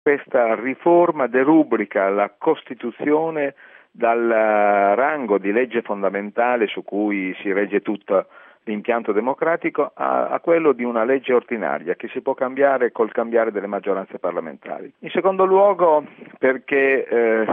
Questa riforma derubrica la Costituzione dal rango di legge fondamentale su cui si regge tutto l'impianto democratico a quello di una legge ordinaria che si può cambiare col cambiare delle maggioranze parlamentari. In secondo luogo perché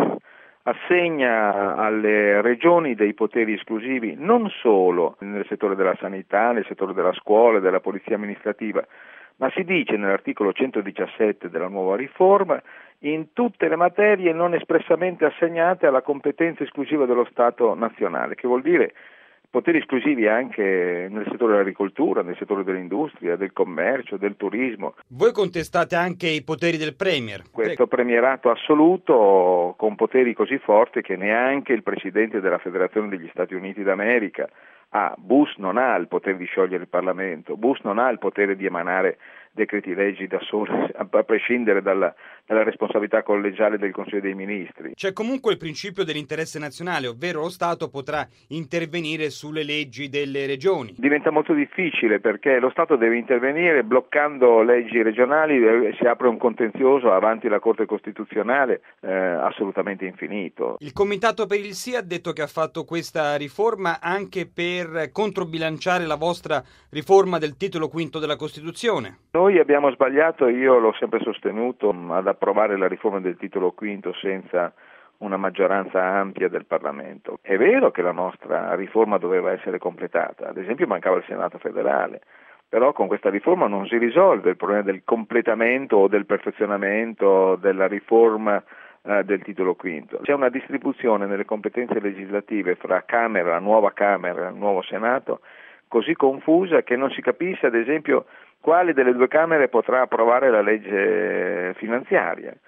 assegna alle regioni dei poteri esclusivi non solo nel settore della sanità, nel settore della scuola, della polizia amministrativa, ma si dice nell'articolo 117 della nuova riforma in tutte le materie non espressamente assegnate alla competenza esclusiva dello Stato nazionale, che vuol dire poteri esclusivi anche nel settore dell'agricoltura, nel settore dell'industria, del commercio, del turismo. Voi contestate anche i poteri del Premier. Questo premierato assoluto con poteri così forti che neanche il Presidente della Federazione degli Stati Uniti d'America Bush non ha il potere di sciogliere il Parlamento, Bush non ha il potere di emanare decreti leggi da solo, a prescindere dalla responsabilità collegiale del Consiglio dei Ministri. C'è comunque il principio dell'interesse nazionale, ovvero lo Stato potrà intervenire sulle leggi delle regioni. Diventa molto difficile perché lo Stato deve intervenire bloccando leggi regionali, si apre un contenzioso avanti la Corte Costituzionale assolutamente infinito. Il Comitato per il Sì ha detto che ha fatto questa riforma anche per controbilanciare la vostra riforma del titolo quinto della Costituzione. Noi abbiamo sbagliato, io l'ho sempre sostenuto, ad approvare la riforma del titolo quinto senza una maggioranza ampia del Parlamento. È vero che la nostra riforma doveva essere completata, ad esempio mancava il Senato federale, però con questa riforma non si risolve il problema del completamento o del perfezionamento della riforma del titolo quinto. C'è una distribuzione nelle competenze legislative fra Camera, la nuova Camera e il nuovo Senato così confusa che non si capisce ad esempio quale delle due Camere potrà approvare la legge finanziaria.